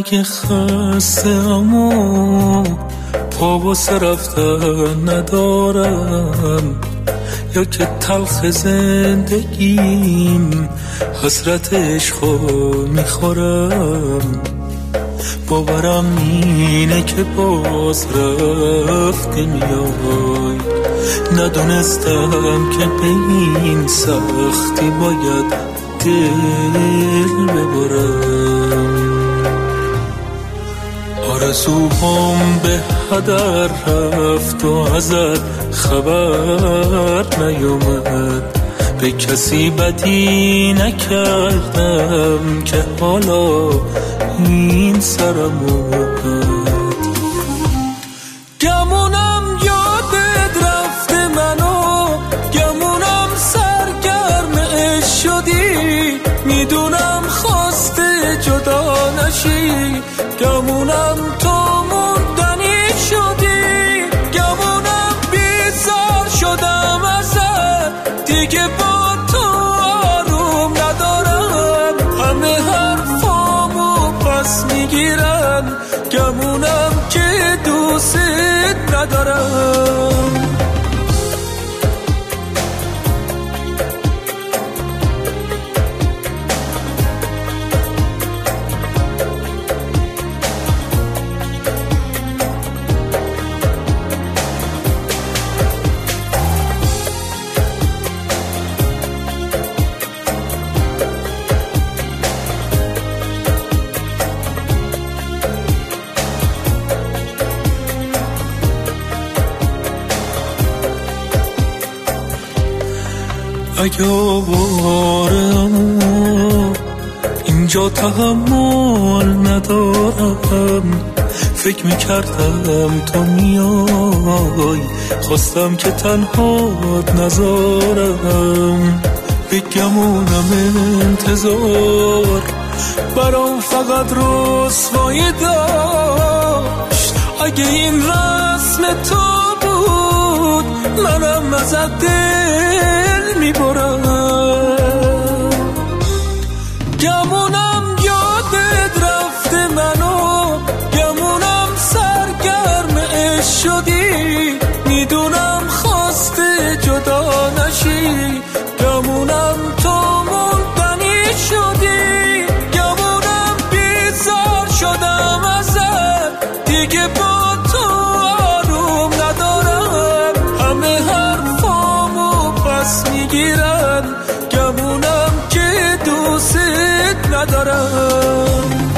اگه خستم و پا واسه رفتن ندارم، یا که تلخ زندگیم حسرت عشقو میخورم، باورم اینه که باز رفتی میای، ندونستم که به این سختی باید دل ببرم. آرزوهام به هدر رفت و ازت خبر نیومد، به کسی بدی نکردم که حالا این سرم اومد. گمونم یادت رفته منو، گمونم سرگرم عشق شدی، میدونم خواسته جدا نشی، گمونم تو موندنی شدی، گمونم بیزار شدم ازت، دیگه با تو آروم ندارم، همه حرفامو پس میگیرن، گمونم که دوست ندارم. اگه آوارم اینجا تحمل ندارم، فکر میکردم تو میای، خواستم که تنهات نذارم، بگمونم انتظار برام فقط رسوایی داشت، اگه این رسم تو بود منم ازت دل میبرم. گمونم یادت رفته منو، گمونم سرگرم عشق شدی، میدونم خواسته جدا نشی، گمونم تو موندنی شدی، گمونم بیزار شدم ازت، دیگه با تو آروم ندارم، همه حرفامو پس میگیرن، گمونم که دوست ندارم.